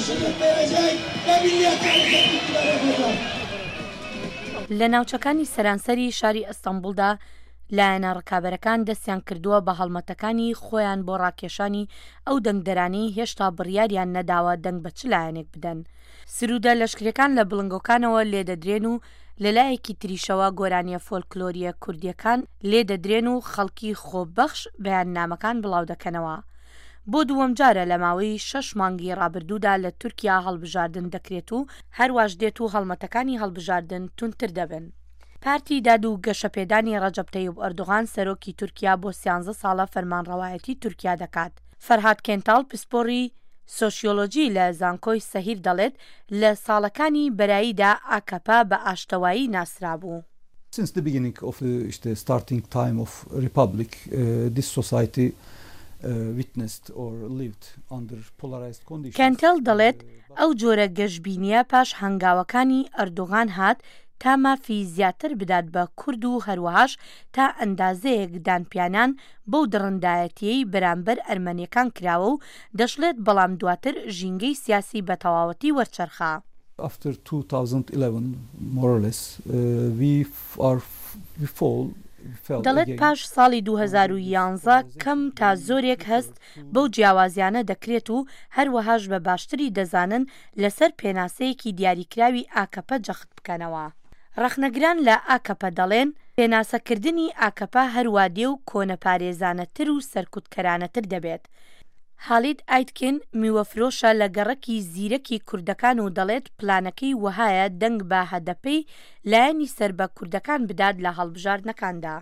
لە ناوچەکانی سەرانسەری شاری ئەستەمبولدا لایەنە ڕکابەرەکان دەستیان کردووە بە هەڵمەتەکانی خۆیان بۆ ڕاکێشانی ئەو دەنگدەرانەی هێشتا بڕیاریان نەداوە دەنگ بە چ لایەنێک بدەن. سرودە لەشکریەکان لە بڵنگۆکانەوە لێدەدرێن و لەلایەکی تریشەوە گۆرانیە فۆلکلۆریە کوردیەکان لێدەدرێن و خەڵکی خۆبەخش بەیاننامەکان بڵاو دەکەنەوە. بۆ دووەم جارە لە ماوەی 6 مانگی ڕابردوودا لە تورکیا هەڵبژاردن دەکرێت و هەروەش دێت و هەڵمەتەکانی هەڵبژاردن تونتر دەبن. پارتی داد و گەشەپێدانی ڕەجەب تەیوب ئەردوغان سەرۆکی تورکیا بۆ 13 ساڵە فەرمانڕەوایەتی تورکیا دەکات. فەرهاد کێنتاڵ پسپۆڕی سۆشیۆلۆجی لە زانکۆی سەهیر دەڵێت لە ساڵەکانی بەراییدا ئاکەپا بە ئاشتەوایی ناسرا بوو. Since the beginning of the starting time of Republic, this society witnessed or lived under polarized conditions. کێنتاڵ دەڵێت ئەو جۆرە گەشبینیە پاش هەنگاوەکانی ئەردوغان هات تا مافی زیاتر بدات بە کورد و هەروەهاش تا ئەندازەیەک دانپیانان بەو دڕندایەتیەی بەرامبەر ئەرمەنیەکان کراوە و دەشڵێت بەڵام دواتر ژینگەی سیاسی بە تەواوەتی وەرچەرخا. After 2011 more or less we fall. دەڵێت پاش ساڵی 2011 کەم تا زۆرێک هەست بەو جیاوازیانە دەکرێت و هەروەهاش بە باشتری دەزانن لەسەر پێناسەیەکی دیاریکراوی ئاکەپە جەخت بکەنەوە. ڕەخنەگران لە ئاکەپە دەڵێن پێناسەکردنی ئاکەپە هەروە دێ و کۆنەپارێزانەتر و سەرکوتکەرانەتر دەبێت. هاڵید ئایتکن میوەفرۆشە لە گەڕەکی زیرەکی کوردەکان و دەڵێت پلانەکەی وەهایە دەنگ بە هەدەپەی لایەنی سەر بە کوردەکان بدات لە هەڵبژاردنەکاندا.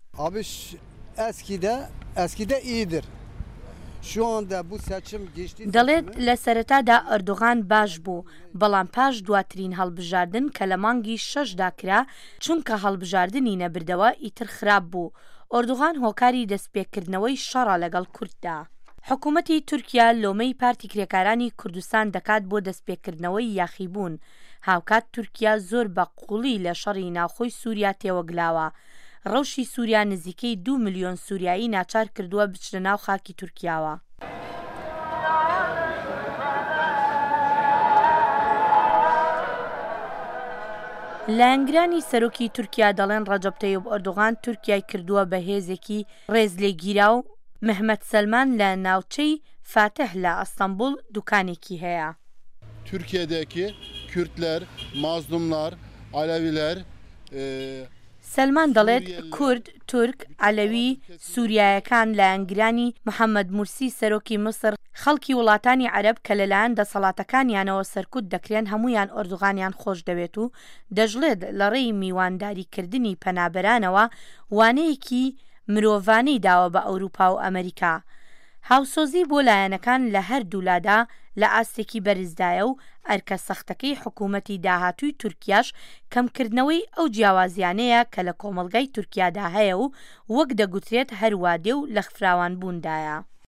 دەڵێت لە سەرەتادا ئەردوغان باش بوو بەڵام پاش دواترین هەڵبژاردن کە لە مانگی 6دا کرا چونکە هەڵبژاردننی نەبردەوە ئیتر خراپ بوو. ئەردوغان هۆکاری دەستپێکردنەوەی شەڕە لەگەڵ کورددا. حکوومەتی تورکیا لۆمەی پارتی کرێکارانی کوردستان دەکات بۆ دەستپێکردنەوەی یاخیبوون. هاوکات تورکیا زۆر بە قوڵی لە شەڕی ناوخۆی سووریا تێوەگلاوە. ڕەوشی سووریا نزیکەی 2 ملیۆن سووریایی ناچار کردووە بچنە ناو خاکی تورکیاوە. لایەنگرانی سەرۆکی تورکیا دەڵێن ڕەجەب تەیوب ئەردوغان تورکیای کردووە بە هێزێکی ڕێزلێگیرا و محمد سلمان لە ناوچەی فاتح لە ئەستەمبول دوکانێکی هەیە. Türkiye'deki Kürtler, mazlumlar, Aleviler سلمان دەڵێت کورد، تورک، عەلەوی، سووریایەکان لایەنگرانی محەممەد مورسی سەرۆکی مسر، خەڵکی وڵاتانی عەرەب کە لەلایەن دەسەڵاتەکانیانەوە سەرکوت دەکرێن هەمویان ئەردوغانیان خۆش دەوێت و دەژڵێت لە ڕێی میوانداریکردنی پەنابەرانەوە وانەیەکی مرۆڤانەی داوە بە ئەوروپا و ئەمریکا. هاوسۆزی بۆ لایەنەکان لە هەردوولادا لە ئاستێکی بەرزدایە و ئەرکە سەختەکەی حکوومەتی داهاتووی تورکیاش کەمکردنەوەی ئەو جیاوازیانەیە کە لە کۆمەڵگای تورکیادا هەیە و وەک دەگوترێت هەروادێ و لە خفراوان بووندایە.